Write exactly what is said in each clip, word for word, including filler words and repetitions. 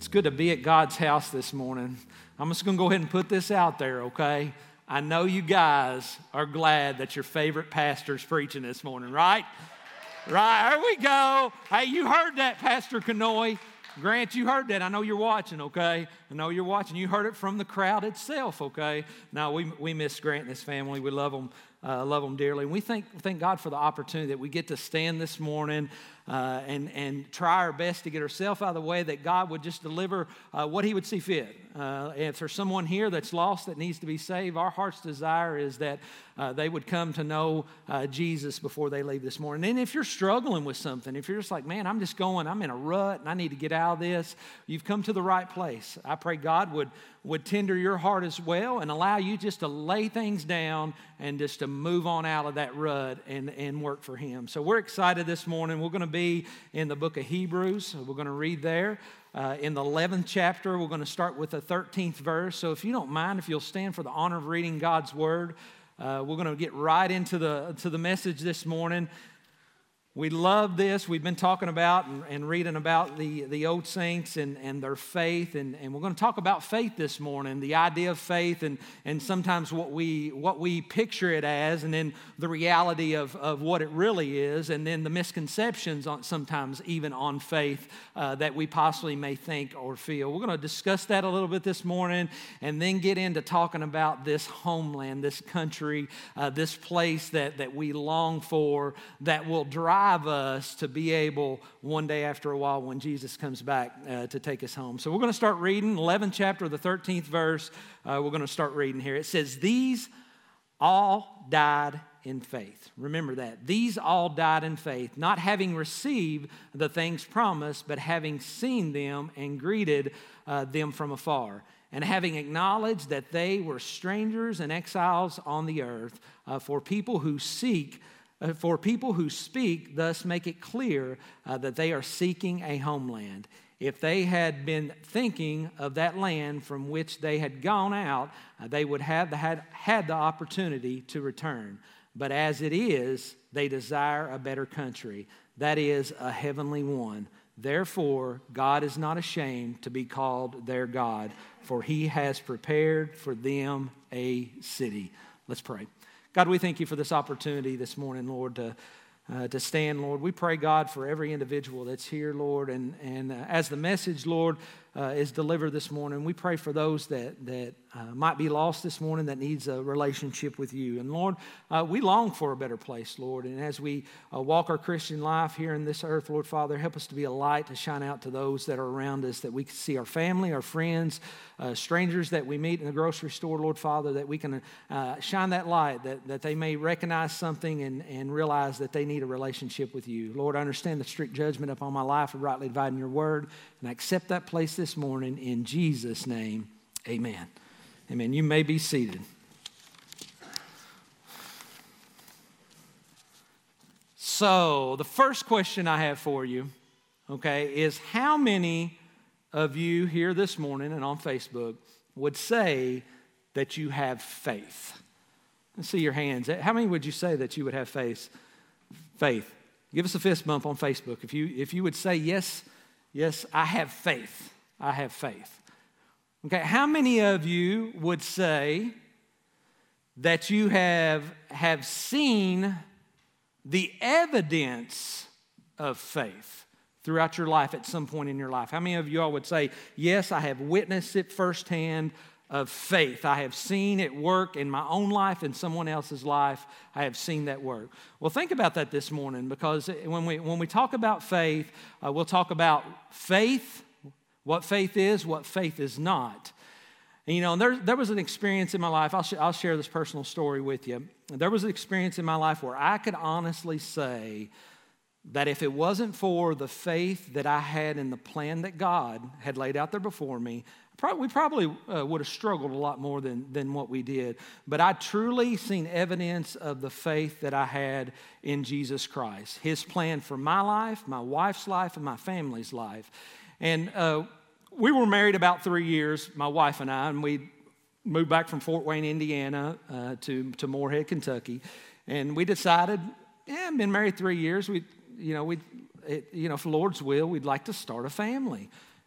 It's good to be at God's house this morning. I'm just going to go ahead and put this out there, okay? I know you guys are glad that your favorite pastor's preaching this morning, right? Right, there we go. Hey, you heard that, Pastor Kanoy. Grant, you heard that. I know you're watching, okay? I know you're watching. You heard it from the crowd itself, okay? Now, we we miss Grant and his family. We love them, uh, love them dearly. And we thank, thank God for the opportunity that we get to stand this morning uh, and, and try our best to get ourselves out of the way, that God would just deliver uh, what he would see fit. Uh, if there's someone here that's lost that needs to be saved, our heart's desire is that uh, they would come to know uh, Jesus before they leave this morning. And if you're struggling with something, if you're just like, man, I'm just going, I'm in a rut and I need to get out of this, you've come to the right place. I pray God would, would tender your heart as well and allow you just to lay things down and just to move on out of that rut and, and work for him. So we're excited this morning. We're going to be in the book of Hebrews. We're going to read there. Uh, in the eleventh chapter, we're going to start with the thirteenth verse. So if you don't mind, if you'll stand for the honor of reading God's word, uh, we're going to get right into the, to the message this morning. We love this. We've been talking about and, and reading about the, the old saints and, and their faith. And, and we're going to talk about faith this morning, the idea of faith and, and sometimes what we what we picture it as, and then the reality of, of what it really is, and then the misconceptions on sometimes even on faith uh, that we possibly may think or feel. We're going to discuss that a little bit this morning and then get into talking about this homeland, this country, uh, this place that, that we long for, that will drive us to be able one day after a while when Jesus comes back uh, to take us home. So we're going to start reading, eleventh chapter, the thirteenth verse. Uh, we're going to start reading here. It says, these all died in faith. Remember that. These all died in faith, not having received the things promised, but having seen them and greeted uh, them from afar, and having acknowledged that they were strangers and exiles on the earth. Uh, for people who seek Uh, for people who speak, thus make it clear uh, that they are seeking a homeland. If they had been thinking of that land from which they had gone out, uh, they would have had, had the opportunity to return. But as it is, they desire a better country, that is, a heavenly one. Therefore, God is not ashamed to be called their God, for he has prepared for them a city. Let's pray. God, we thank you for this opportunity this morning, Lord, to uh, to stand, Lord. We pray, God, for every individual that's here, Lord, and and uh, as the message, Lord, uh, is delivered this morning, we pray for those that that uh, might be lost this morning, that needs a relationship with you. And Lord, uh, we long for a better place, Lord. And as we uh, walk our Christian life here in this earth, Lord Father, help us to be a light to shine out to those that are around us, that we can see our family, our friends, uh, strangers that we meet in the grocery store, Lord Father, that we can uh, shine that light, that, that they may recognize something and, and realize that they need a relationship with you. Lord, I understand the strict judgment upon my life of rightly dividing your word, and I accept that place this morning in Jesus' name. Amen. Amen. You may be seated. So, the first question I have for you, okay, is how many of you here this morning and on Facebook would say that you have faith? Let's see your hands. How many would you say that you would have faith? Faith. Give us a fist bump on Facebook if you if you would say, yes, yes, I have faith. I have faith. Okay, how many of you would say that you have, have seen the evidence of faith throughout your life at some point in your life? How many of you all would say, yes, I have witnessed it firsthand of faith. I have seen it work in my own life and someone else's life. I have seen that work. Well, think about that this morning, because when we, when we talk about faith, uh, we'll talk about faith, what faith is, what faith is not. And, you know, there, there was an experience in my life. I'll, sh- I'll share this personal story with you. There was an experience in my life where I could honestly say that if it wasn't for the faith that I had in the plan that God had laid out there before me, probably, we probably uh, would have struggled a lot more than, than what we did. But I truly seen evidence of the faith that I had in Jesus Christ, his plan for my life, my wife's life, and my family's life. And uh, we were married about three years, my wife and I, and we moved back from Fort Wayne, Indiana, uh, to, to Moorhead, Kentucky. And we decided, yeah, I've been married three years. We, you know, we, you know, if the Lord's will, we'd like to start a family.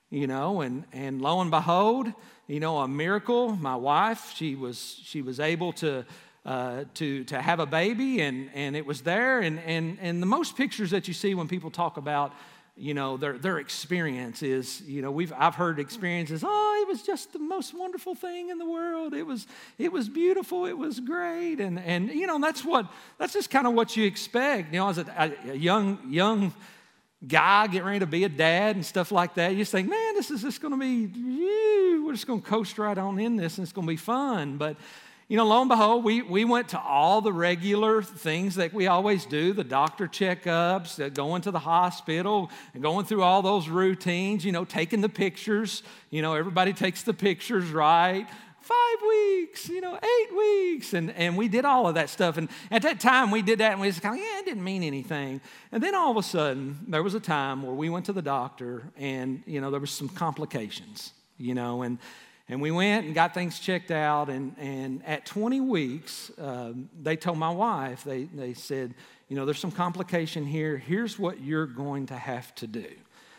you know, and, and lo and behold, you know, a miracle. My wife, she was she was able to uh, to to have a baby, and and it was there. And and and the most pictures that you see when people talk about, you know, their their experience is, you know, we've I've heard experiences. Oh, it was just the most wonderful thing in the world. It was it was beautiful. It was great, and and you know, that's what that's just kind of what you expect. You know, as a, a young young. guy getting ready to be a dad and stuff like that, you just think, man, this is just going to be, we're just going to coast right on in this and it's going to be fun. But, you know, lo and behold, we, we went to all the regular things that we always do, the doctor checkups, uh, going to the hospital, and going through all those routines, you know, taking the pictures. You know, everybody takes the pictures, right? Five weeks, you know, eight weeks. And, and we did all of that stuff. And at that time, we did that, and we just kind of, yeah, it didn't mean anything. And then all of a sudden, there was a time where we went to the doctor, and, you know, there was some complications, you know, and and we went and got things checked out. And, and at twenty weeks, um, they told my wife, they, they said, you know, there's some complication here. Here's what you're going to have to do.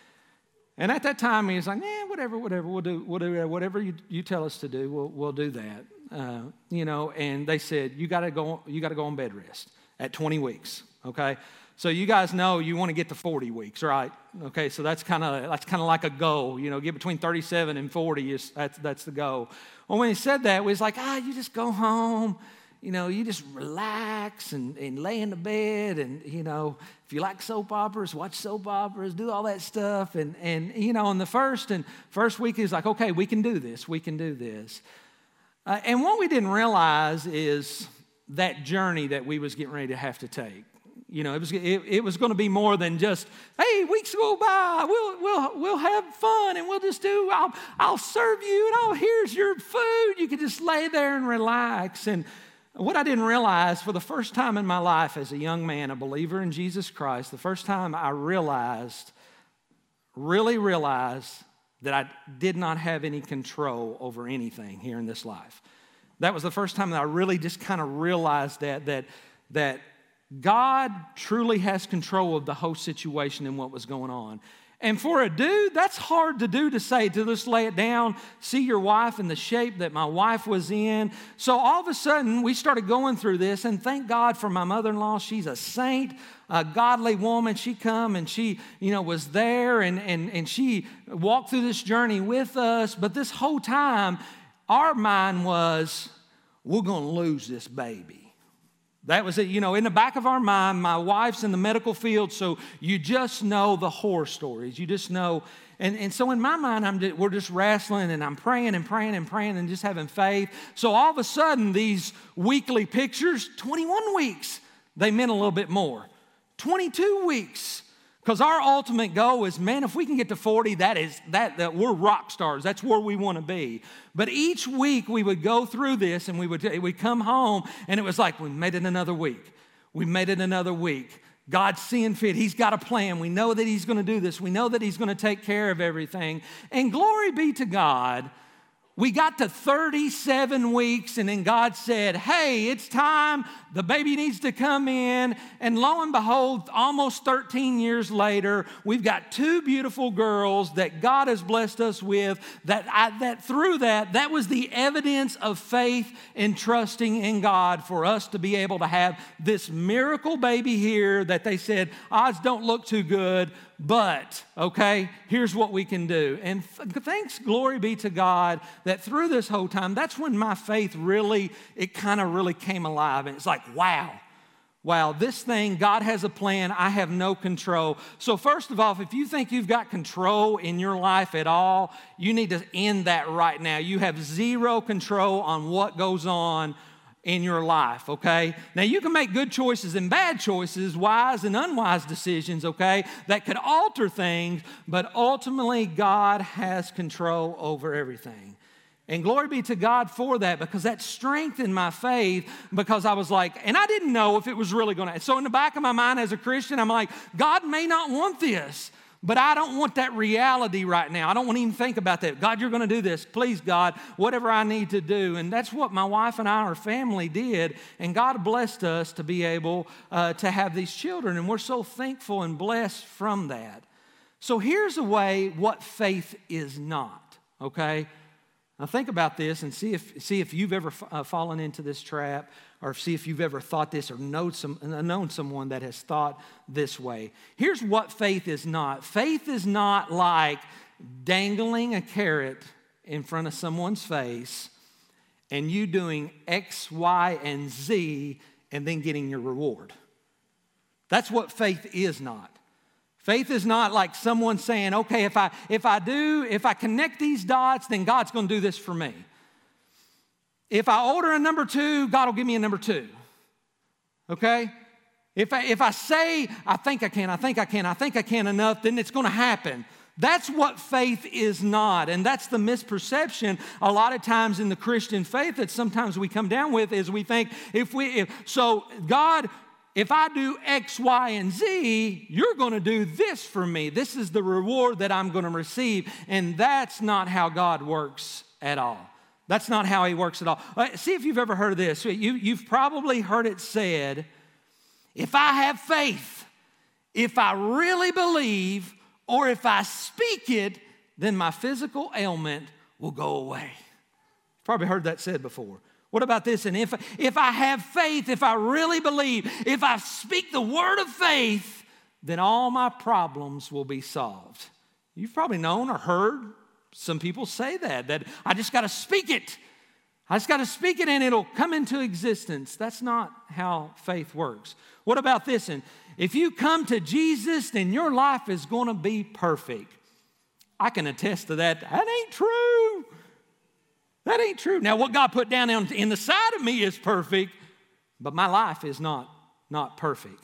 And at that time, he was like, "Yeah, whatever, whatever. We'll do, we'll do whatever you, you tell us to do. We'll, we'll do that." Uh, you know, and they said, "You got to go. You got to go on bed rest at twenty weeks." Okay, so you guys know you want to get to forty weeks, right? Okay, so that's kind of that's kind of like a goal. You know, get between thirty-seven and forty is that's that's the goal. Well, when he said that, we was like, "Ah, you just go home. You know, you just relax and, and lay in the bed, and, you know, if you like soap operas, watch soap operas, do all that stuff." And, and you know, in the first and first week, he was like, "Okay, we can do this. We can do this." Uh, and what we didn't realize is that journey that we was getting ready to have to take. You know, it was it, it was going to be more than just, "Hey, weeks go by, we'll we'll we'll have fun, and we'll just do. I'll I'll serve you, and oh, here's your food. You can just lay there and relax." And what I didn't realize, for the first time in my life as a young man, a believer in Jesus Christ, the first time I realized, really realized that I did not have any control over anything here in this life. That was the first time that I really just kind of realized that, that, that God truly has control of the whole situation and what was going on. And for a dude, that's hard to do, to say, to just lay it down, see your wife in the shape that my wife was in. So all of a sudden, we started going through this, and thank God for my mother-in-law. She's a saint, a godly woman. She come and she, you know, was there, and, and, and she walked through this journey with us. But this whole time, our mind was, we're going to lose this baby. That was it. You know, in the back of our mind, my wife's in the medical field, so you just know the horror stories. You just know. And, and so in my mind, I'm just, we're just wrestling, and I'm praying and praying and praying and just having faith. So all of a sudden, these weekly pictures, twenty-one weeks, they meant a little bit more. twenty-two weeks. Because our ultimate goal is, man, if we can get to forty, that is that, that we're rock stars. That's where we want to be. But each week we would go through this, and we would we'd come home, and it was like, we made it another week. We made it another week. God's seeing fit. He's got a plan. We know that He's going to do this. We know that He's going to take care of everything. And glory be to God. We got to thirty-seven weeks, and then God said, "Hey, it's time. The baby needs to come in." And lo and behold, almost thirteen years later, we've got two beautiful girls that God has blessed us with. That, I, that through that, that was the evidence of faith and trusting in God for us to be able to have this miracle baby here that they said, odds don't look too good. But, okay, here's what we can do. And th- thanks, glory be to God, that through this whole time, that's when my faith really, it kind of really came alive. And it's like, wow, wow, this thing, God has a plan. I have no control. So first of all, if you think you've got control in your life at all, you need to end that right now. You have zero control on what goes on in your life, okay? Now, you can make good choices and bad choices, wise and unwise decisions, okay, that could alter things, but ultimately, God has control over everything. And glory be to God for that, because that strengthened my faith, because I was like, and I didn't know if it was really going to. So in the back of my mind as a Christian, I'm like, God may not want this. But I don't want that reality right now. I don't want to even think about that. God, you're going to do this. Please, God, whatever I need to do. And that's what my wife and I, our family, did. And God blessed us to be able uh, to have these children. And we're so thankful and blessed from that. So here's a way what faith is not, okay? Now think about this and see if, see if you've ever uh, fallen into this trap, or see if you've ever thought this or known, some, known someone that has thought this way. Here's what faith is not. Faith is not like dangling a carrot in front of someone's face and you doing X, Y, and Z and then getting your reward. That's what faith is not. Faith is not like someone saying, okay, if I if I do, if I connect these dots, then God's going to do this for me. If I order a number two, God will give me a number two. Okay? If I, if I say, I think I can, I think I can, I think I can enough, then it's going to happen. That's what faith is not. And that's the misperception a lot of times in the Christian faith that sometimes we come down with is we think if we, if, so God, if I do X, Y, and Z, you're going to do this for me. This is the reward that I'm going to receive. And that's not how God works at all. That's not how he works at all. See if you've ever heard of this. You, you've probably heard it said, if I have faith, if I really believe, or if I speak it, then my physical ailment will go away. Probably heard that said before. What about this? And if, if I have faith, if I really believe, if I speak the word of faith, then all my problems will be solved. You've probably known or heard some people say that, that I just got to speak it. I just got to speak it and it'll come into existence. That's not how faith works. What about this? And if you come to Jesus, then your life is going to be perfect. I can attest to that. That ain't true. That ain't true. Now, what God put down in the side of me is perfect, but my life is not, not perfect.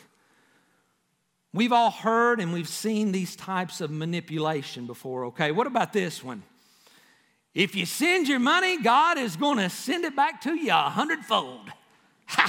We've all heard and we've seen these types of manipulation before, okay? What about this one? If you send your money, God is going to send it back to you a hundredfold. Ha!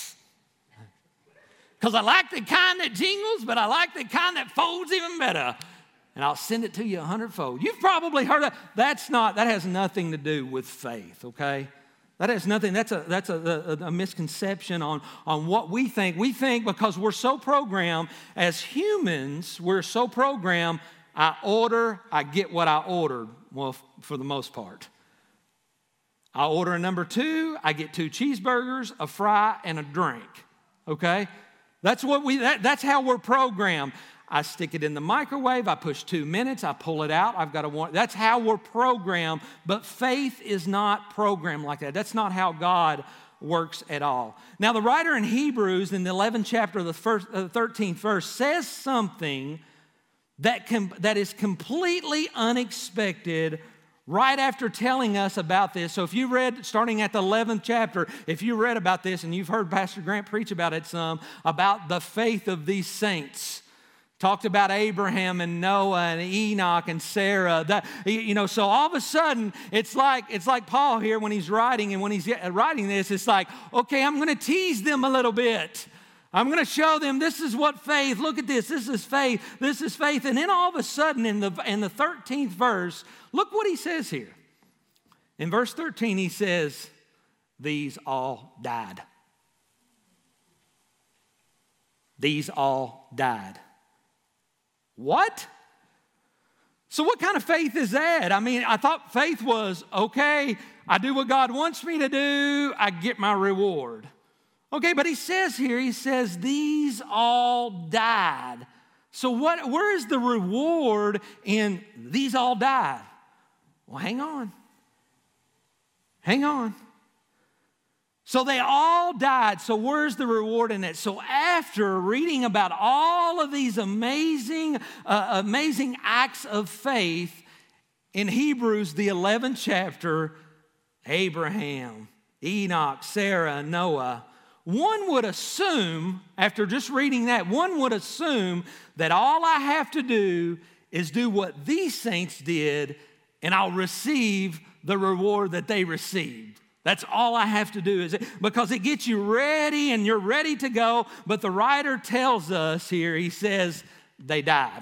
Because I like the kind that jingles, but I like the kind that folds even better. And I'll send it to you a hundredfold. You've probably heard that. That's not, that has nothing to do with faith, okay? That has nothing, that's a that's a, a, a misconception on, on what we think. We think because we're so programmed as humans, we're so programmed, I order, I get what I ordered. Well, f- for the most part. I order a number two, I get two cheeseburgers, a fry, and a drink, okay? That's what we. That, that's how we're programmed. I stick it in the microwave. I push two minutes. I pull it out. I've got to want. That's how we're programmed. But faith is not programmed like that. That's not how God works at all. Now, the writer in Hebrews, in the eleventh chapter of the first, uh, thirteenth verse, says something that com- that is completely unexpected. Right after telling us about this. So if you read, starting at the eleventh chapter, if you read about this and you've heard Pastor Grant preach about it some, about the faith of these saints. Talked about Abraham and Noah and Enoch and Sarah. That, you know, so all of a sudden, it's like, it's like Paul here when he's writing, and when he's writing this, it's like, okay, I'm going to tease them a little bit. I'm going to show them this is what faith, look at this, this is faith, this is faith. And then all of a sudden in the, in the thirteenth verse, look what he says here. In verse thirteen, he says, these all died. These all died. What? So what kind of faith is that? I mean, I thought faith was, okay, I do what God wants me to do, I get my reward. Okay, but he says here, he says, these all died. So what? Where is the reward in these all died? Well, hang on. Hang on. So they all died. So where's the reward in it? So after reading about all of these amazing, uh, amazing acts of faith in Hebrews, the eleventh chapter, Abraham, Enoch, Sarah, Noah, one would assume, after just reading that, one would assume that all I have to do is do what these saints did and I'll receive the reward that they received. That's all I have to do, is it, because it gets you ready and you're ready to go. But the writer tells us here, he says, they died.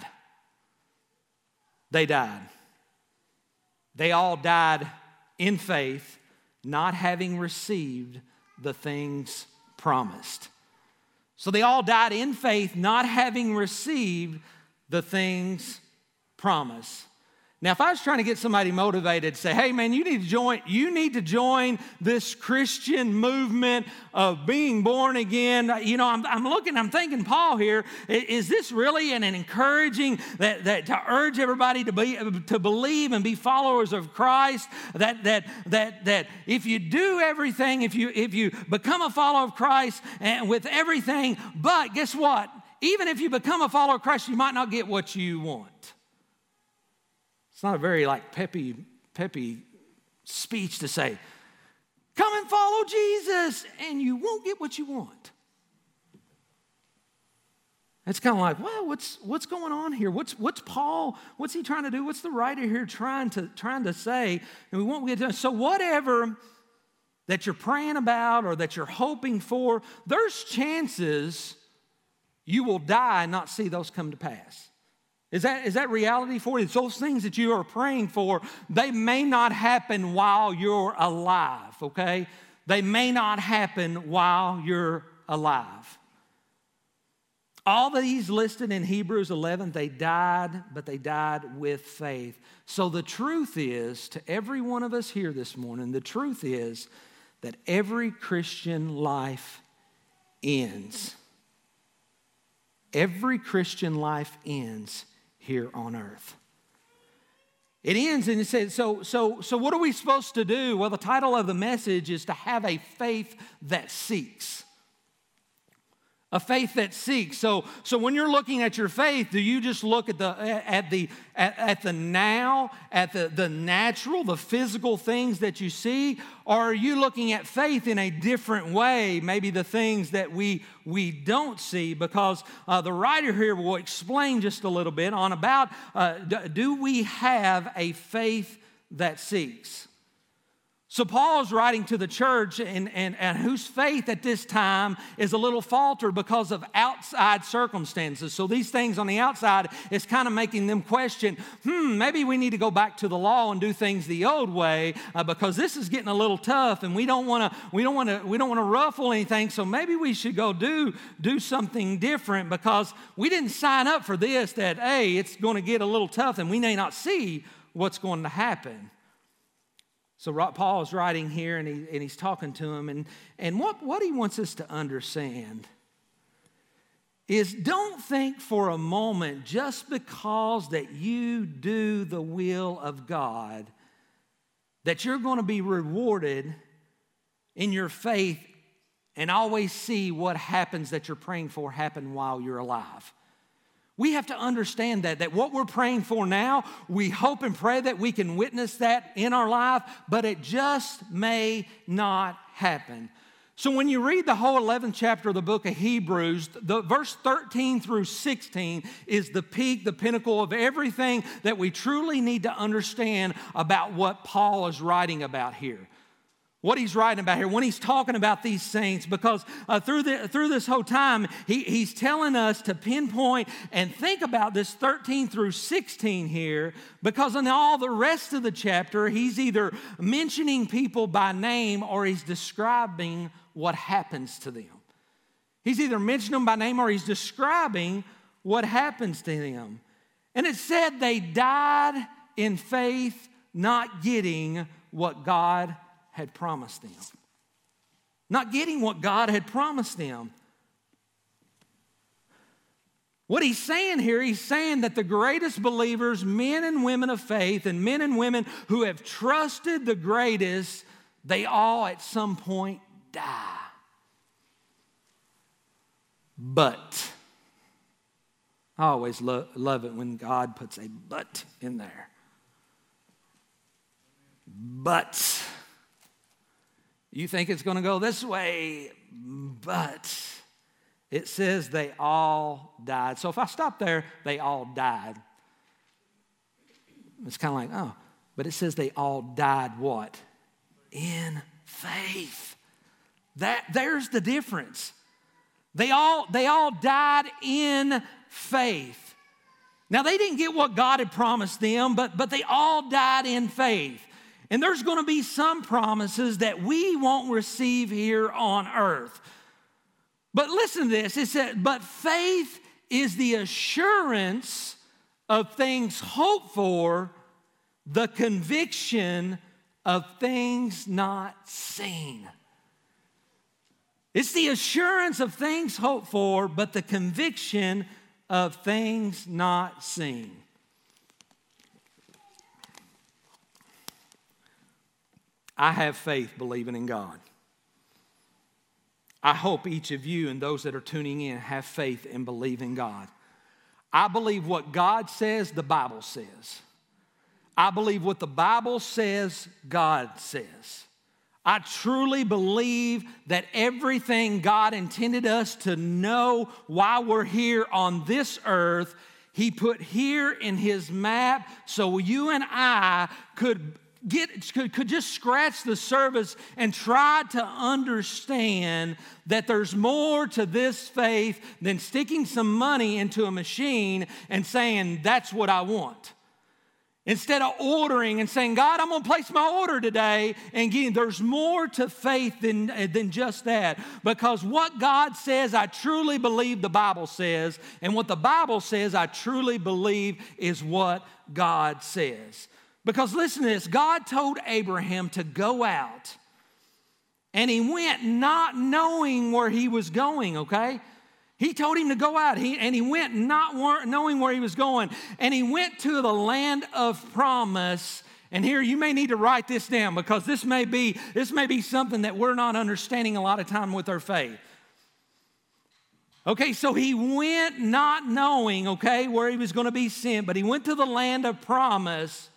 They died. They all died in faith, not having received the things promised. So they all died in faith, not having received the things promise. Now, if I was trying to get somebody motivated to say, hey, man, you need to join, you need to join this Christian movement of being born again. You know, I'm, I'm looking, I'm thinking, Paul here, is this really an, an encouraging that, that to urge everybody to be to believe and be followers of Christ? That that that that if you do everything, if you if you become a follower of Christ and with everything, but guess what? Even if you become a follower of Christ, you might not get what you want. It's not a very like peppy, peppy speech to say, come and follow Jesus and you won't get what you want. It's kind of like, well, what's what's going on here? What's what's Paul, what's he trying to do? What's the writer here trying to trying to say? And we won't get to so whatever that you're praying about or that you're hoping for, there's chances you will die and not see those come to pass. Is that, is that reality for you? It's those things that you are praying for, they may not happen while you're alive, okay? They may not happen while you're alive. All these listed in Hebrews eleven, they died, but they died with faith. So the truth is, to every one of us here this morning, the truth is that every Christian life ends. Every Christian life ends here on earth. It ends and it says, so, so, so what are we supposed to do? Well, the title of the message is to have a faith that seeks. A faith that seeks. So, so when you're looking at your faith, do you just look at the at the at, at the now, at the, the natural, the physical things that you see, or are you looking at faith in a different way? Maybe the things that we we don't see, because uh, the writer here will explain just a little bit on about uh, do we have a faith that seeks? So Paul is writing to the church and, and, and whose faith at this time is a little faltered because of outside circumstances. So these things on the outside is kind of making them question, hmm, maybe we need to go back to the law and do things the old way uh, because this is getting a little tough and we don't want to we don't want to we don't want to ruffle anything. So maybe we should go do do something different because we didn't sign up for this. That hey, it's going to get a little tough and we may not see what's going to happen. So Paul is writing here, and, he, and he's talking to him, and, and what, what he wants us to understand is don't think for a moment just because that you do the will of God that you're going to be rewarded in your faith and always see what happens that you're praying for happen while you're alive. We have to understand that, that what we're praying for now, we hope and pray that we can witness that in our life, but it just may not happen. So when you read the whole eleventh chapter of the book of Hebrews, the verse thirteen through sixteen is the peak, the pinnacle of everything that we truly need to understand about what Paul is writing about here. What he's writing about here, when he's talking about these saints, because uh, through the, through this whole time, he, he's telling us to pinpoint and think about this thirteen through sixteen here, because in all the rest of the chapter, he's either mentioning people by name or he's describing what happens to them. He's either mentioning them by name or he's describing what happens to them. And it said they died in faith, not getting what God had promised them. Not getting what God had promised them. What he's saying here, he's saying that the greatest believers, men and women of faith, and men and women who have trusted the greatest, they all at some point die. But, I always lo- love it when God puts a but in there. But, you think it's going to go this way, but it says they all died. So if I stop there, they all died. It's kind of like, oh, but it says they all died what? In faith. That, there's the difference. They all, they all died in faith. Now, they didn't get what God had promised them, but, but they all died in faith. And there's going to be some promises that we won't receive here on earth. But listen to this. It said, but faith is the assurance of things hoped for, the conviction of things not seen. It's the assurance of things hoped for, but the conviction of things not seen. I have faith believing in God. I hope each of you and those that are tuning in have faith and believe in God. I believe what God says, the Bible says. I believe what the Bible says, God says. I truly believe that everything God intended us to know while we're here on this earth, He put here in His map so you and I could Get, could, could just scratch the surface and try to understand that there's more to this faith than sticking some money into a machine and saying, that's what I want. Instead of ordering and saying, God, I'm going to place my order today. And again, there's more to faith than, than just that. Because what God says, I truly believe the Bible says. And what the Bible says, I truly believe is what God says. Because listen to this, God told Abraham to go out, and he went not knowing where he was going, okay? He told him to go out, he, and he went not knowing where he was going, and he went to the land of promise. And here, you may need to write this down, because this may be, this may be something that we're not understanding a lot of time with our faith. Okay, so he went not knowing, okay, where he was going to be sent, but he went to the land of promise.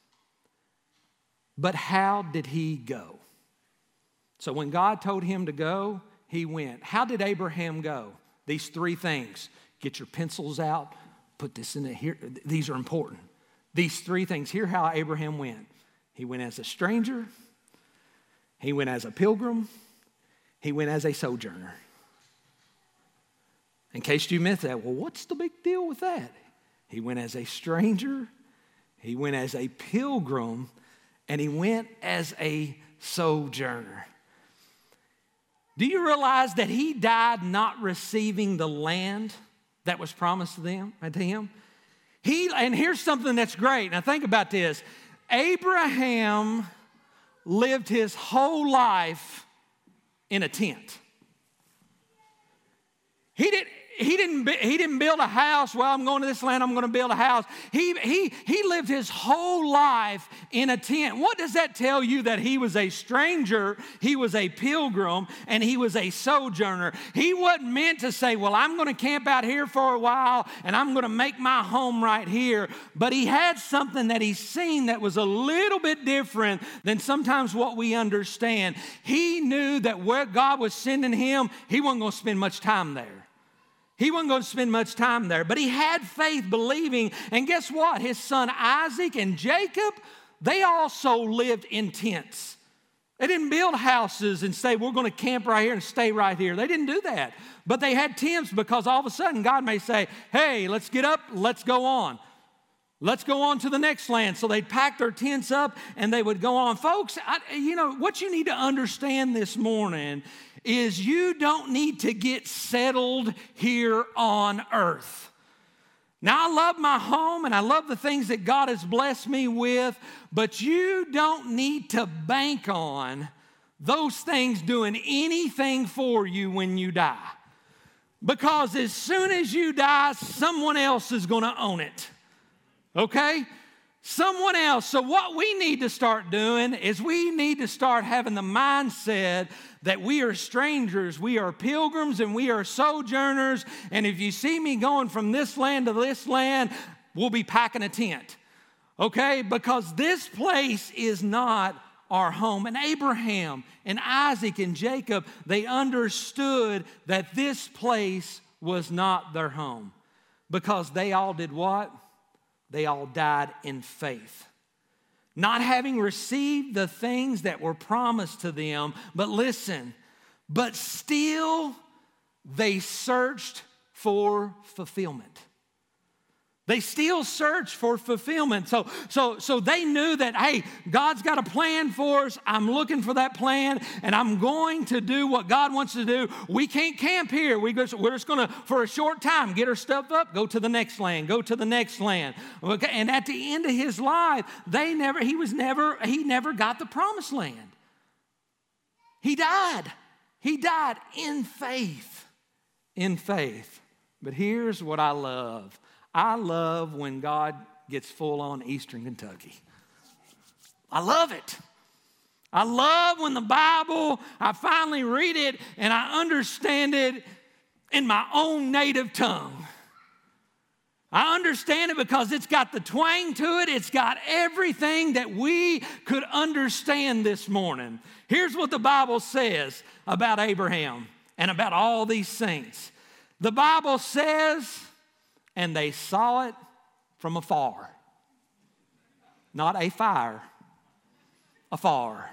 But how did he go? So when God told him to go, he went. How did Abraham go? These three things. Get your pencils out. Put this in it here. These are important. These three things. Here's how Abraham went. He went as a stranger. He went as a pilgrim. He went as a sojourner. In case you missed that, well, what's the big deal with that? He went as a stranger. He went as a pilgrim. And he went as a sojourner. Do you realize that he died not receiving the land that was promised to them, to him? He, and here's something that's great. Now think about this. Abraham lived his whole life in a tent. He didn't. He didn't, he didn't build a house. Well, I'm going to this land, I'm going to build a house. He, he, he lived his whole life in a tent. What does that tell you? That he was a stranger, he was a pilgrim, and he was a sojourner. He wasn't meant to say, well, I'm going to camp out here for a while, and I'm going to make my home right here. But he had something that he's seen that was a little bit different than sometimes what we understand. He knew that where God was sending him, he wasn't going to spend much time there. He wasn't going to spend much time there, but he had faith believing. And guess what? His son Isaac and Jacob, they also lived in tents. They didn't build houses and say, we're going to camp right here and stay right here. They didn't do that. But they had tents because all of a sudden God may say, hey, let's get up, let's go on. Let's go on to the next land. So they'd pack their tents up and they would go on. Folks, I, you know, what you need to understand this morning is you don't need to get settled here on earth. Now, I love my home and I love the things that God has blessed me with, but you don't need to bank on those things doing anything for you when you die. Because as soon as you die, someone else is going to own it. Okay? Someone else. So what we need to start doing is we need to start having the mindset that we are strangers, we are pilgrims, and we are sojourners. And if you see me going from this land to this land, we'll be packing a tent. Okay? Because this place is not our home. And Abraham and Isaac and Jacob, they understood that this place was not their home. Because they all did what? They all died in faith. Not having received the things that were promised to them, but listen, but still they searched for fulfillment. They still search for fulfillment. So, so, so they knew that, hey, God's got a plan for us. I'm looking for that plan, and I'm going to do what God wants to do. We can't camp here. We go, we're just going to, for a short time, get our stuff up, go to the next land, go to the next land. Okay? And at the end of his life, they never, he was never, he never got the promised land. He died. He died in faith. In faith. But here's what I love. I love when God gets full on Eastern Kentucky. I love it. I love when the Bible, I finally read it and I understand it in my own native tongue. I understand it because it's got the twang to it. It's got everything that we could understand this morning. Here's what the Bible says about Abraham and about all these saints. The Bible says, and they saw it from afar. Not a fire, afar.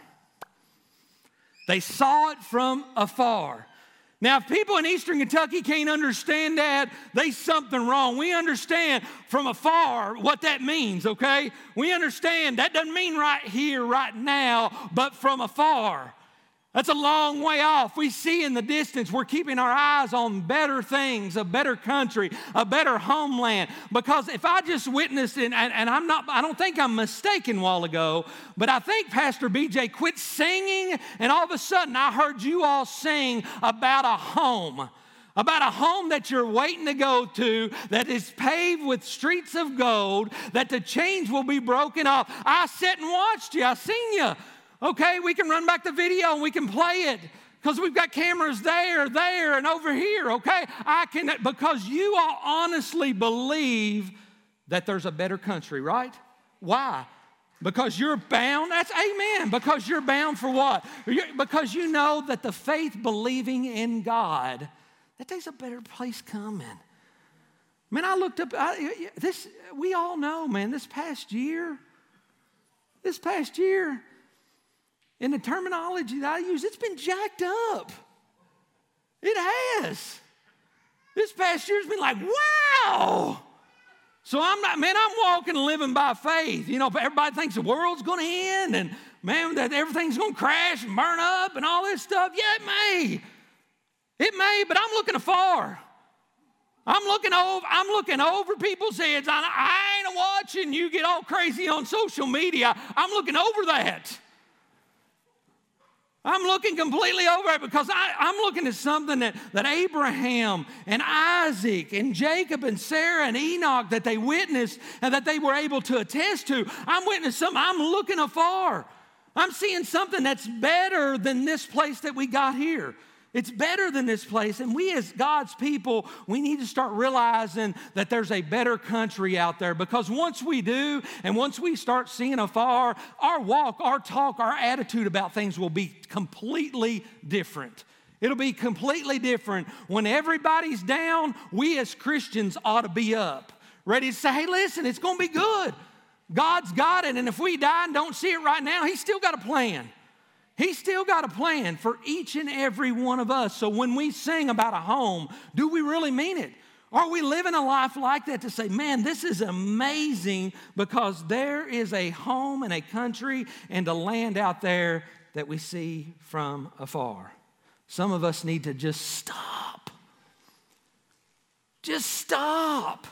They saw it from afar. Now, if people in Eastern Kentucky can't understand that, there's something wrong. We understand from afar what that means, okay? We understand that doesn't mean right here, right now, but from afar. That's a long way off. We see in the distance, we're keeping our eyes on better things, a better country, a better homeland. Because if I just witnessed it, and, and I'm not, I don't think I'm mistaken a while ago, but I think Pastor B J quit singing, and all of a sudden I heard you all sing about a home. About a home that you're waiting to go to, that is paved with streets of gold, that the chains will be broken off. I sat and watched you. I seen you. Okay, we can run back the video and we can play it because we've got cameras there, there, and over here, okay? I can, because you all honestly believe that there's a better country, right? Why? Because you're bound, that's amen, because you're bound for what? You're, because you know that the faith believing in God, that there's a better place coming. Man, I looked up, I, this, we all know, man, this past year, this past year, in the terminology that I use, it's been jacked up. It has. This past year's been like, wow. So I'm not, man, I'm walking and living by faith. You know, everybody thinks the world's going to end and, man, that everything's going to crash and burn up and all this stuff. Yeah, it may. It may, but I'm looking afar. I'm looking over, I'm looking over people's heads. I, I ain't watching you get all crazy on social media. I'm looking over that. I'm looking completely over it because I, I'm looking at something that, that Abraham and Isaac and Jacob and Sarah and Enoch that they witnessed and that they were able to attest to. I'm witnessing something. I'm looking afar. I'm seeing something that's better than this place that we got here. It's better than this place. And we as God's people, we need to start realizing that there's a better country out there. Because once we do, and once we start seeing afar, our walk, our talk, our attitude about things will be completely different. It'll be completely different. When everybody's down, we as Christians ought to be up, ready to say, hey, listen, it's going to be good. God's got it. And if we die and don't see it right now, He's still got a plan. He's still got a plan for each and every one of us. So when we sing about a home, do we really mean it? Are we living a life like that to say, man, this is amazing because there is a home and a country and a land out there that we see from afar? Some of us need to just stop. Just stop.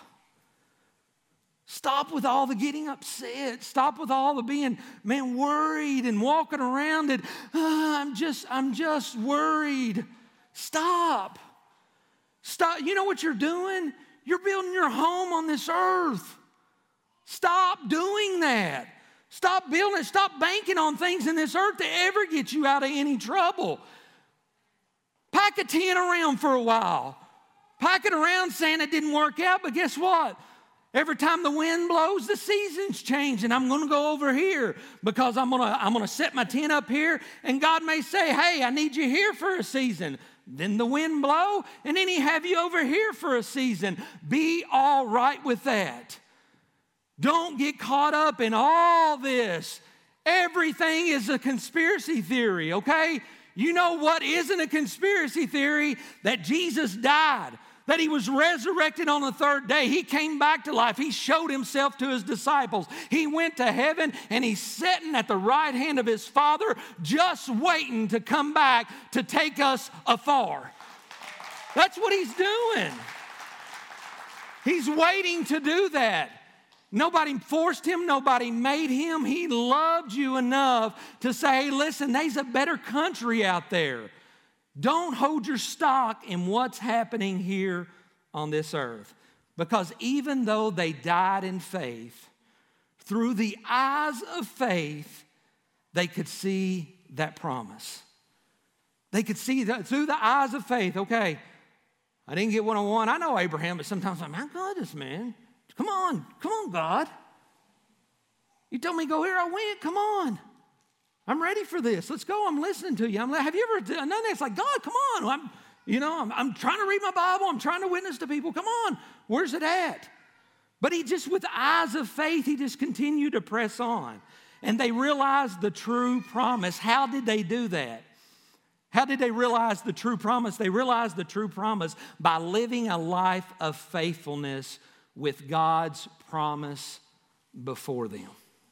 Stop with all the getting upset. Stop with all the being, man, worried and walking around and oh, I'm just, I'm just worried. Stop. Stop. You know what you're doing? You're building your home on this earth. Stop doing that. Stop building it. Stop banking on things in this earth that ever get you out of any trouble. Pack a tent around for a while. Pack it around saying it didn't work out, but guess what? Every time the wind blows, the seasons change, and I'm going to go over here because I'm going to I'm going to set my tent up here, and God may say, hey, I need you here for a season. Then the wind blow, and then He have you over here for a season. Be all right with that. Don't get caught up in all this. Everything is a conspiracy theory, okay? You know what isn't a conspiracy theory? That Jesus died. that he was resurrected on the third day. He came back to life. He showed himself to his disciples. He went to heaven, and he's sitting at the right hand of his Father, just waiting to come back to take us afar. That's what he's doing. He's waiting to do that. Nobody forced him. Nobody made him. He loved you enough to say, hey, listen, there's a better country out there. Don't hold your stock in what's happening here on this earth. Because even though they died in faith, through the eyes of faith, they could see that promise. They could see that through the eyes of faith. Okay, I didn't get what I want. I know Abraham, but sometimes I'm like, my goodness, man. Come on, come on, God. You told me to go here, I went. Come on. I'm ready for this. Let's go. I'm listening to you. I'm like, have you ever done that? It's like, God, come on. I'm, you know, I'm, I'm trying to read my Bible. I'm trying to witness to people. Come on. Where's it at? But he just, with eyes of faith, he just continued to press on. And they realized the true promise. How did they do that? How did they realize the true promise? They realized the true promise by living a life of faithfulness with God's promise before them.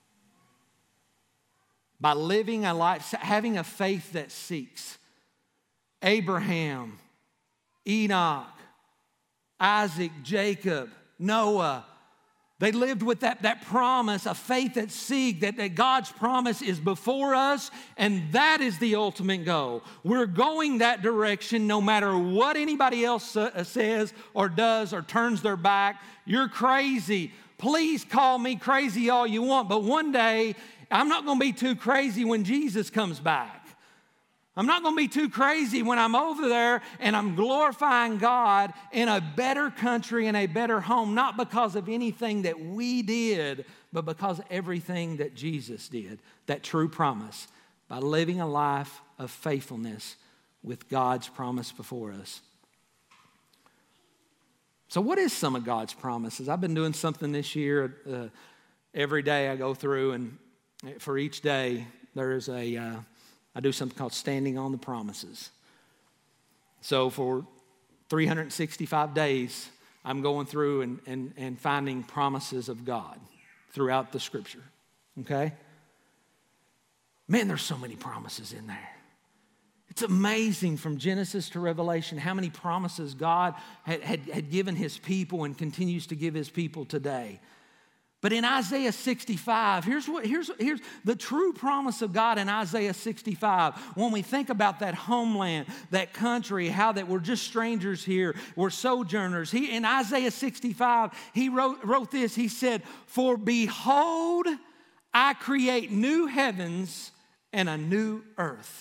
By living a life, having a faith that seeks. Abraham, Enoch, Isaac, Jacob, Noah, they lived with that, that promise, a faith that seeks, that, that God's promise is before us, and that is the ultimate goal. We're going that direction no matter what anybody else uh, says or does or turns their back. You're crazy. Please call me crazy all you want, but one day, I'm not going to be too crazy when Jesus comes back. I'm not going to be too crazy when I'm over there and I'm glorifying God in a better country and a better home, not because of anything that we did, but because of everything that Jesus did, that true promise, by living a life of faithfulness with God's promise before us. So what is some of God's promises? I've been doing something this year. Uh, every day I go through, and for each day there is a, uh, I do something called standing on the promises. So for three hundred sixty-five days, I'm going through and, and, and finding promises of God throughout the scripture, okay? Man, there's so many promises in there. It's amazing from Genesis to Revelation how many promises God had, had, had given his people and continues to give his people today. But in Isaiah sixty-five, here's what here's, here's the true promise of God in Isaiah sixty-five. When we think about that homeland, that country, how that we're just strangers here, we're sojourners. He, in Isaiah sixty-five, he wrote, wrote this. He said, "For behold, I create new heavens and a new earth."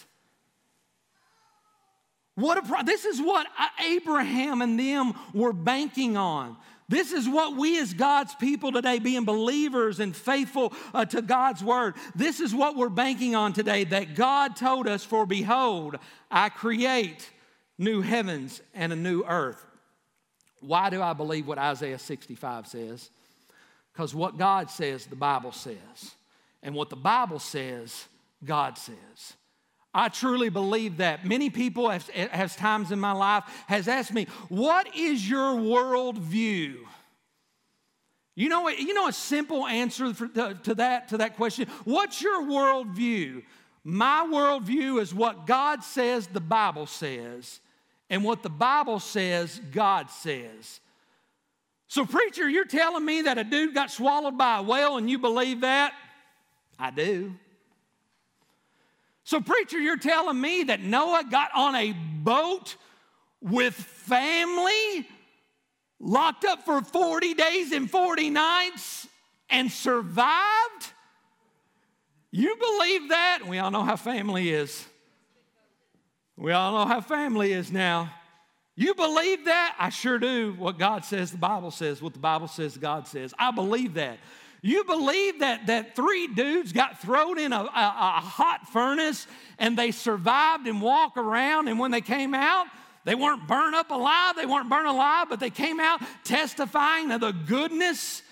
What a pro- this is what Abraham and them were banking on. This is what we as God's people today, being believers and faithful uh, to God's word, this is what we're banking on today, that God told us, "For behold, I create new heavens and a new earth." Why do I believe what Isaiah sixty-five says? Because what God says, the Bible says. And what the Bible says, God says. I truly believe that. Many people have, have times in my life has asked me, what is your worldview? You know, you know a simple answer for, to, to, that, to that question? What's your worldview? My worldview is what God says the Bible says, and what the Bible says God says. So preacher, you're telling me that a dude got swallowed by a whale and you believe that? I do. So preacher, you're telling me that Noah got on a boat with family, locked up for forty days and forty nights, and survived? You believe that? We all know how family is. We all know how family is now. You believe that? I sure do. What God says, the Bible says. What the Bible says, God says. I believe that. You believe that, that three dudes got thrown in a, a, a hot furnace and they survived and walked around, and when they came out, they weren't burned up alive, they weren't burned alive, but they came out testifying of the goodness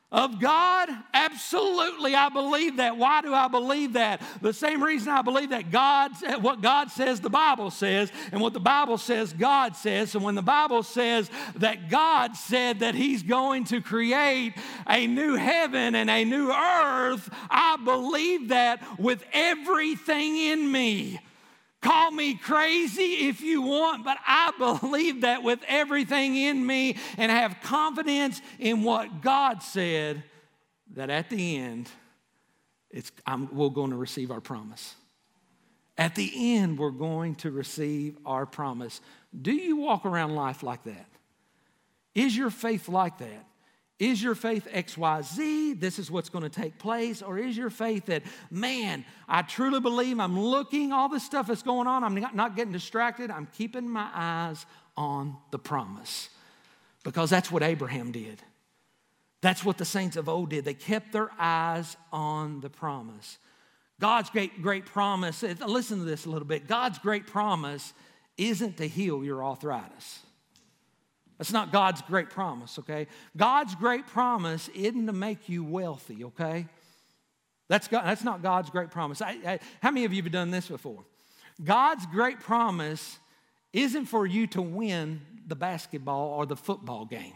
Of God? Absolutely, I believe that. Why do I believe that? The same reason I believe that God, what God says, the Bible says, and what the Bible says, God says. And when the Bible says that God said that He's going to create a new heaven and a new earth, I believe that with everything in me. Call me crazy if you want, but I believe that with everything in me and have confidence in what God said, that at the end, it's, I'm, we're going to receive our promise. At the end, we're going to receive our promise. Do you walk around life like that? Is your faith like that? Is your faith X Y Z, this is what's going to take place? Or is your faith that, man, I truly believe, I'm looking, all this stuff that's going on, I'm not, not getting distracted, I'm keeping my eyes on the promise. Because that's what Abraham did. That's what the saints of old did. They kept their eyes on the promise. God's great, great promise, listen to this a little bit. God's great promise isn't to heal your arthritis. That's not God's great promise, okay? God's great promise isn't to make you wealthy, okay? That's, God, that's not God's great promise. I, I, how many of you have done this before? God's great promise isn't for you to win the basketball or the football game.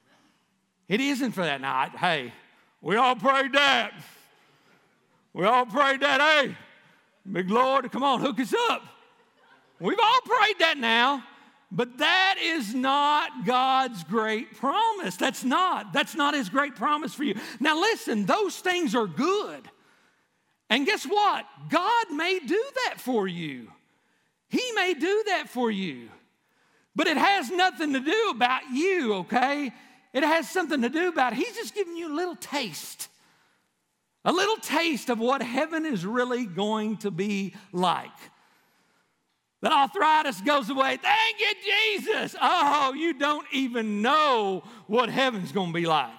It isn't for that. Now, I, hey, we all prayed that. We all prayed that. Hey, big Lord, come on, hook us up. We've all prayed that now. But that is not God's great promise. That's not. That's not His great promise for you. Now listen, those things are good. And guess what? God may do that for you. He may do that for you. But it has nothing to do about you, okay? It has something to do about, He's just giving you a little taste. A little taste of what heaven is really going to be like. That arthritis goes away. Thank you, Jesus. Oh, you don't even know what heaven's going to be like.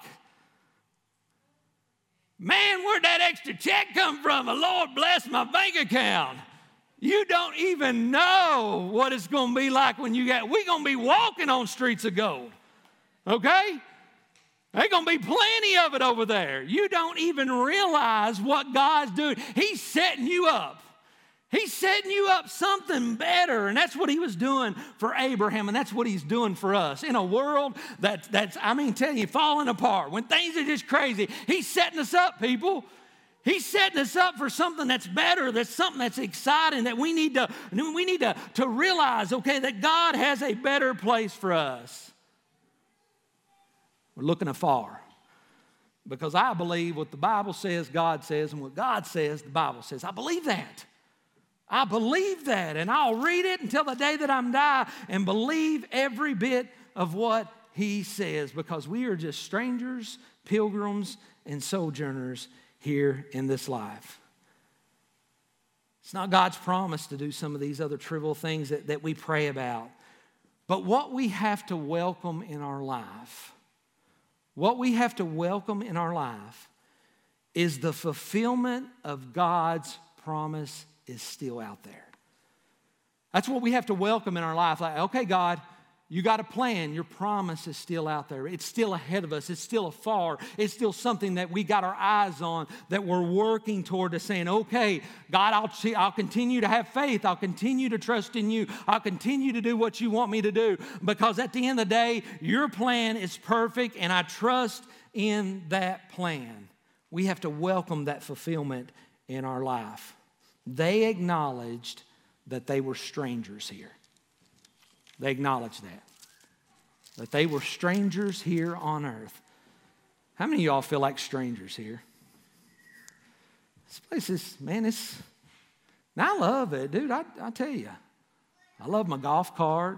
Man, where'd that extra check come from? The Lord bless my bank account. You don't even know what it's going to be like when you get, we're going to be walking on streets of gold. Okay? There's going to be plenty of it over there. You don't even realize what God's doing. He's setting you up. He's setting you up something better, and that's what He was doing for Abraham, and that's what He's doing for us. In a world that, that's, I mean, telling you, falling apart, when things are just crazy, He's setting us up, people. He's setting us up for something that's better, that's something that's exciting, that we need to, we need to, to realize, okay, that God has a better place for us. We're looking afar. Because I believe what the Bible says, God says, and what God says, the Bible says. I believe that. I believe that, and I'll read it until the day that I'm die and believe every bit of what He says, because we are just strangers, pilgrims, and sojourners here in this life. It's not God's promise to do some of these other trivial things that, that we pray about, but what we have to welcome in our life, what we have to welcome in our life is the fulfillment of God's promise is still out there. That's what we have to welcome in our life. Like, okay, God, you got a plan. Your promise is still out there. It's still ahead of us. It's still afar. It's still something that we got our eyes on, that we're working toward to saying, okay, God, I'll, see, I'll continue to have faith. I'll continue to trust in you. I'll continue to do what you want me to do, because at the end of the day, your plan is perfect, and I trust in that plan. We have to welcome that fulfillment in our life. They acknowledged that they were strangers here. They acknowledged that. That they were strangers here on earth. How many of y'all feel like strangers here? This place is, man, it's, and I love it, dude. I, I tell you. I love my golf cart.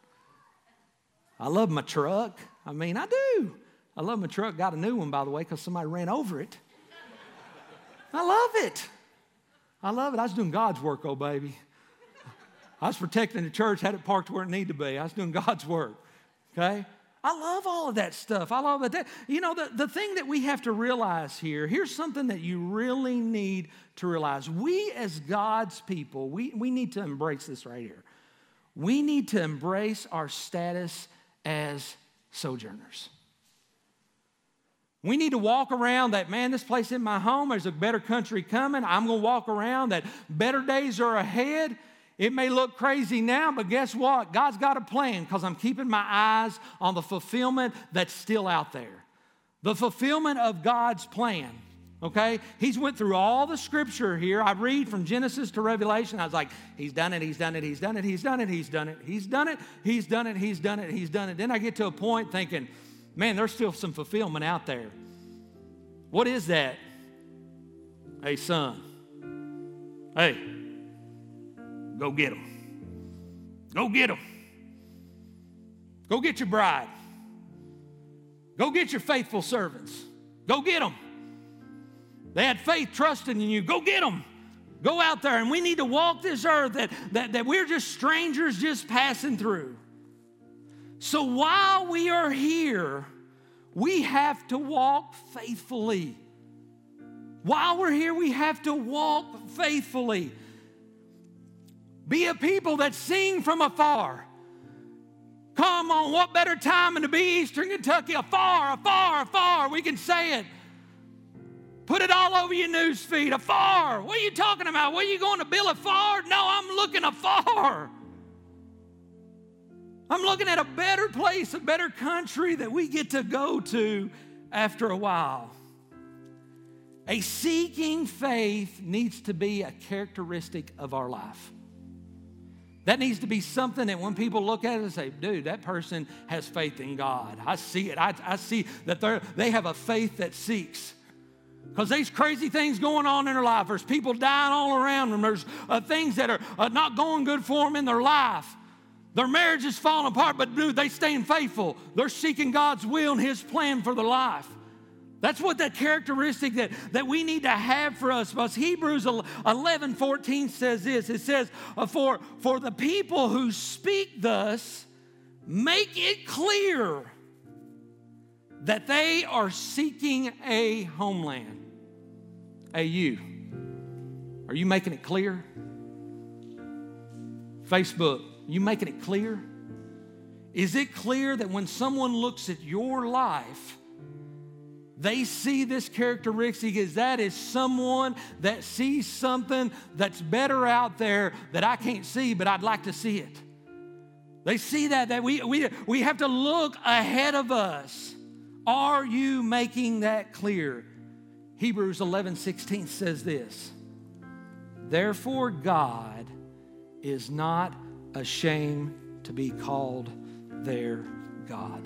I love my truck. I mean, I do. I love my truck. Got a new one, by the way, because somebody ran over it. I love it. I love it. I was doing God's work, oh baby. I was protecting the church, had it parked where it needed to be. I was doing God's work, okay? I love all of that stuff. I love it. You know, the, the thing that we have to realize here, here's something that you really need to realize. We as God's people, we, we need to embrace this right here. We need to embrace our status as sojourners. We need to walk around that, man, this place isn't my home. There's a better country coming. I'm going to walk around that better days are ahead. It may look crazy now, but guess what? God's got a plan because I'm keeping my eyes on the fulfillment that's still out there. The fulfillment of God's plan, okay? He's went through all the scripture here. I read from Genesis to Revelation. I was like, he's done it, he's done it, he's done it, he's done it, he's done it, he's done it, he's done it, he's done it, he's done it. Then I get to a point thinking, man, there's still some fulfillment out there. What is that? Hey, son. Hey, go get them. Go get them. Go get your bride. Go get your faithful servants. Go get them. They had faith, trusting in you. Go get them. Go out there. And we need to walk this earth that, that, that we're just strangers just passing through. So while we are here, we have to walk faithfully. While we're here, we have to walk faithfully. Be a people that sing from afar. Come on, what better time than to be Eastern Kentucky? Afar, afar, afar. We can say it. Put it all over your news feed. Afar. What are you talking about? What are you going to Bill afar? No, I'm looking afar. I'm looking at a better place, a better country that we get to go to after a while. A seeking faith needs to be a characteristic of our life. That needs to be something that when people look at it and say, dude, that person has faith in God. I see it. I, I see that they they have a faith that seeks. Because there's crazy things going on in their life. There's people dying all around them. There's uh, things that are uh, not going good for them in their life. Their marriage is falling apart, but dude, they staying faithful. They're seeking God's will and His plan for their life. That's what that characteristic that, that we need to have for us. Because Hebrews eleven fourteen says this. It says, for, for the people who speak thus, make it clear that they are seeking a homeland. Hey, you. Are you making it clear? Facebook, you making it clear? Is it clear that when someone looks at your life, they see this characteristic as that is someone that sees something that's better out there that I can't see, but I'd like to see it. They see that, that we, we, we have to look ahead of us. Are you making that clear? Hebrews eleven sixteen says this. Therefore God is not ashamed to be called their God.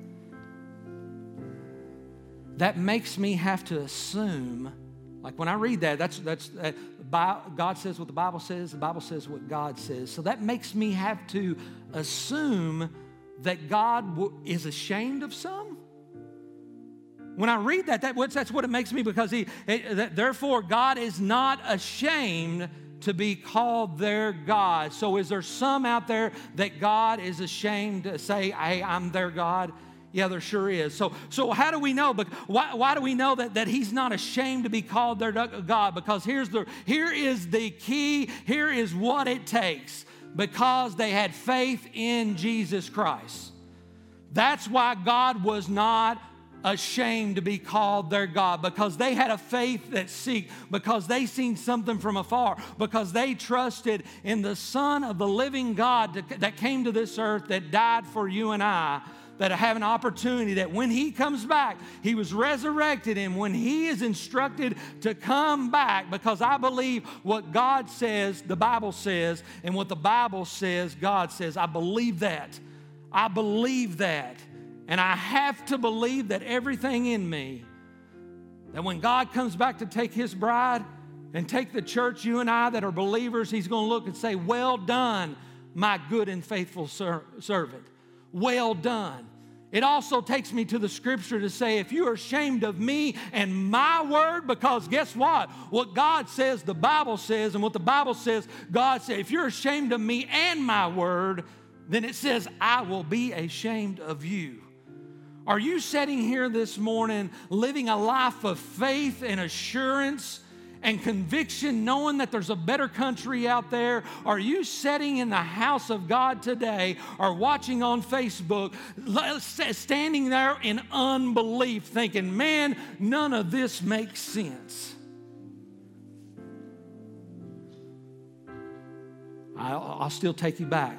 That makes me have to assume, like when I read that, that's, that's uh, God says what the Bible says, the Bible says what God says. So that makes me have to assume that God w- is ashamed of some. When I read that, that that's what it makes me, because he, it, that, therefore God is not ashamed to be called their God. So is there some out there that God is ashamed to say, hey, I'm their God? Yeah, there sure is. So, so how do we know? But why, why do we know that, that He's not ashamed to be called their God? Because here's the here is the key. Here is what it takes. Because they had faith in Jesus Christ. That's why God was not ashamed to be called their God, because they had a faith that seeked, because they seen something from afar, because they trusted in the Son of the living God to, that came to this earth, that died for you and I, that have an opportunity that when He comes back, He was resurrected, and when He is instructed to come back, because I believe what God says, the Bible says, and what the Bible says, God says. I believe that. I believe that. And I have to believe that everything in me, that when God comes back to take His bride and take the church, you and I that are believers, He's going to look and say, well done, my good and faithful ser- servant. Well done. It also takes me to the scripture to say, if you are ashamed of me and my word, because guess what? What God says, the Bible says, and what the Bible says, God says, if you're ashamed of me and my word, then it says, I will be ashamed of you. Are you sitting here this morning living a life of faith and assurance and conviction knowing that there's a better country out there? Are you sitting in the house of God today or watching on Facebook, standing there in unbelief thinking, man, none of this makes sense? I'll, I'll still take you back.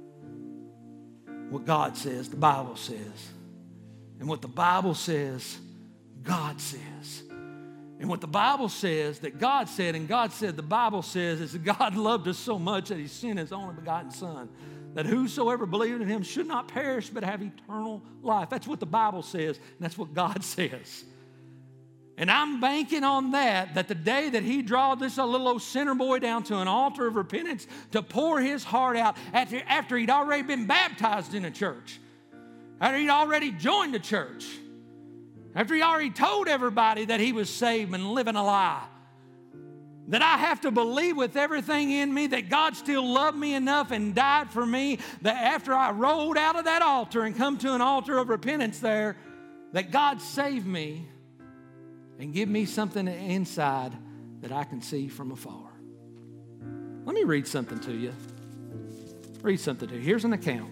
What God says, the Bible says. And what the Bible says, God says. And what the Bible says that God said, and God said the Bible says, is that God loved us so much that He sent His only begotten Son, that whosoever believed in Him should not perish but have eternal life. That's what the Bible says, and that's what God says. And I'm banking on that, that the day that He drawed this little old sinner boy down to an altar of repentance to pour his heart out after, after he'd already been baptized in a church, after he'd already joined the church, after he already told everybody that he was saved and living a lie, that I have to believe with everything in me that God still loved me enough and died for me, that after I rolled out of that altar and come to an altar of repentance there, that God saved me and give me something inside that I can see from afar. Let me read something to you. Read something to you. Here's an account.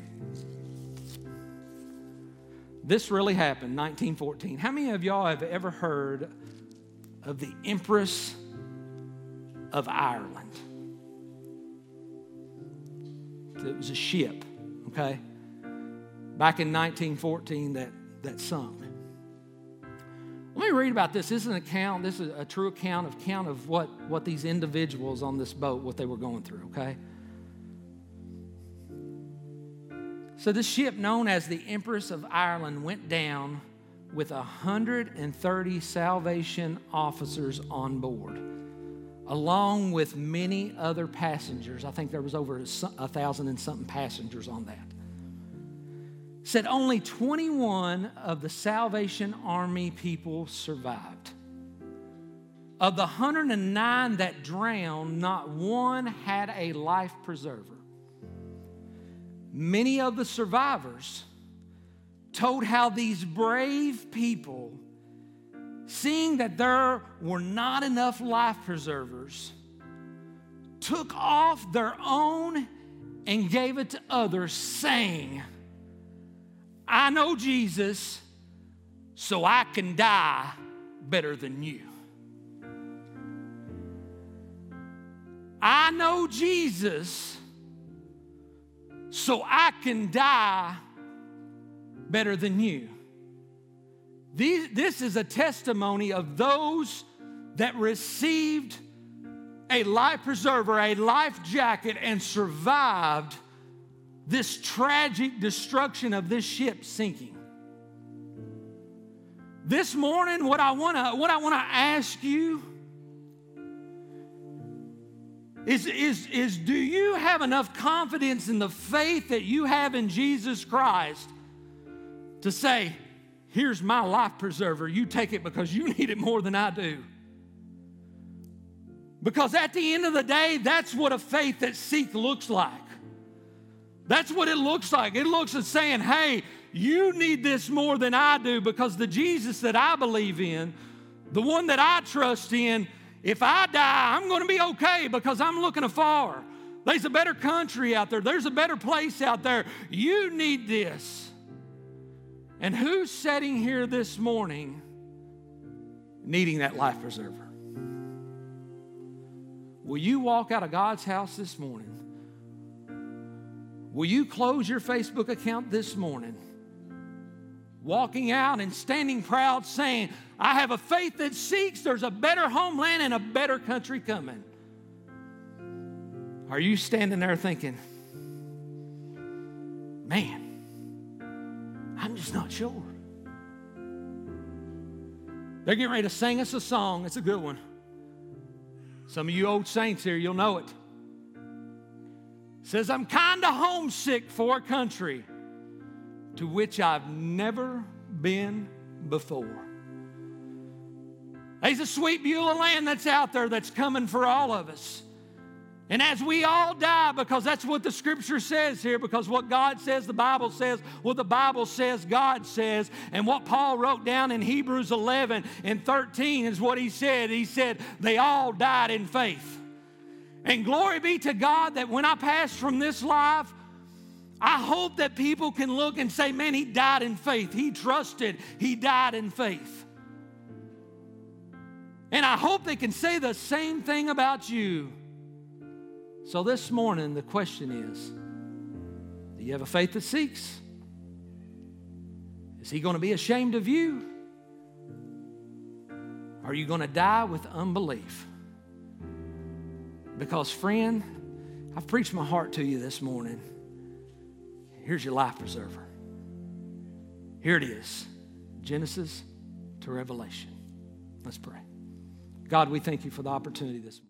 This really happened, nineteen fourteen. How many of y'all have ever heard of the Empress of Ireland? It was a ship, okay? Back in nineteen fourteen that, that sunk. Let me read about this. This is an account, this is a true account of account of what, what these individuals on this boat, what they were going through, okay? So this ship known as the Empress of Ireland went down with one hundred thirty Salvation officers on board, along with many other passengers. I think there was over a thousand and something passengers on that. Said only twenty-one of the Salvation Army people survived. Of the one hundred nine that drowned, not one had a life preserver. Many of the survivors told how these brave people, seeing that there were not enough life preservers, took off their own and gave it to others, saying, I know Jesus, so I can die better than you. I know Jesus, so I can die better than you. These, this is a testimony of those that received a life preserver, a life jacket, and survived this tragic destruction of this ship sinking. This morning, what I want to what I want to ask you is, is, is do you have enough confidence in the faith that you have in Jesus Christ to say, here's my life preserver, you take it because you need it more than I do? Because at the end of the day, that's what a faith that seeks looks like. That's what it looks like. It looks like saying, hey, you need this more than I do, because the Jesus that I believe in, the one that I trust in, if I die, I'm going to be okay because I'm looking afar. There's a better country out there. There's a better place out there. You need this. And who's sitting here this morning needing that life preserver? Will you walk out of God's house this morning? Will you close your Facebook account this morning, walking out and standing proud saying, I have a faith that seeks there's a better homeland and a better country coming? Are you standing there thinking, man, I'm just not sure? They're getting ready to sing us a song. It's a good one. Some of you old saints here, you'll know it. It says, I'm kind of homesick for a country to which I've never been before. There's a sweet Beulah land that's out there that's coming for all of us. And as we all die, because that's what the Scripture says here, because what God says, the Bible says, what the Bible says, God says, and what Paul wrote down in Hebrews eleven and thirteen is what he said. He said, they all died in faith. And glory be to God that when I pass from this life, I hope that people can look and say, man, he died in faith. He trusted. He died in faith. And I hope they can say the same thing about you. So this morning, the question is, do you have a faith that seeks? Is he going to be ashamed of you? Are you going to die with unbelief? Because, friend, I've preached my heart to you this morning. Here's your life preserver. Here it is, Genesis to Revelation. Let's pray. God, we thank you for the opportunity this morning.